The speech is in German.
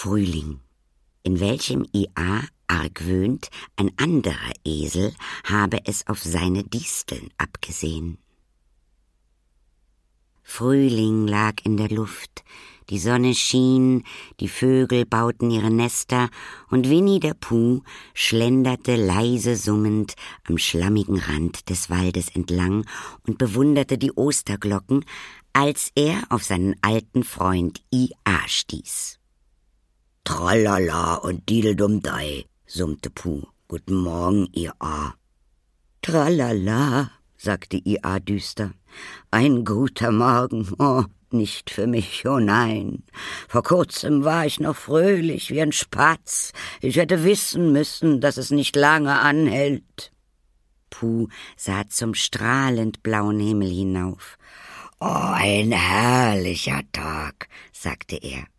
Frühling, in welchem Ia argwöhnt, ein anderer Esel habe es auf seine Disteln abgesehen. Frühling lag in der Luft, die Sonne schien, die Vögel bauten ihre Nester und Winnie der Pooh schlenderte leise summend am schlammigen Rand des Waldes entlang und bewunderte die Osterglocken, als er auf seinen alten Freund Ia stieß. »Tralala und Dideldumdei«, summte Pooh. »Guten Morgen, Ia.« »Tralala«, sagte Ia düster. »Ein guter Morgen, oh, nicht für mich, oh nein. Vor kurzem war ich noch fröhlich wie ein Spatz. Ich hätte wissen müssen, dass es nicht lange anhält.« Pooh sah zum strahlend blauen Himmel hinauf. »Oh, ein herrlicher Tag«, sagte er.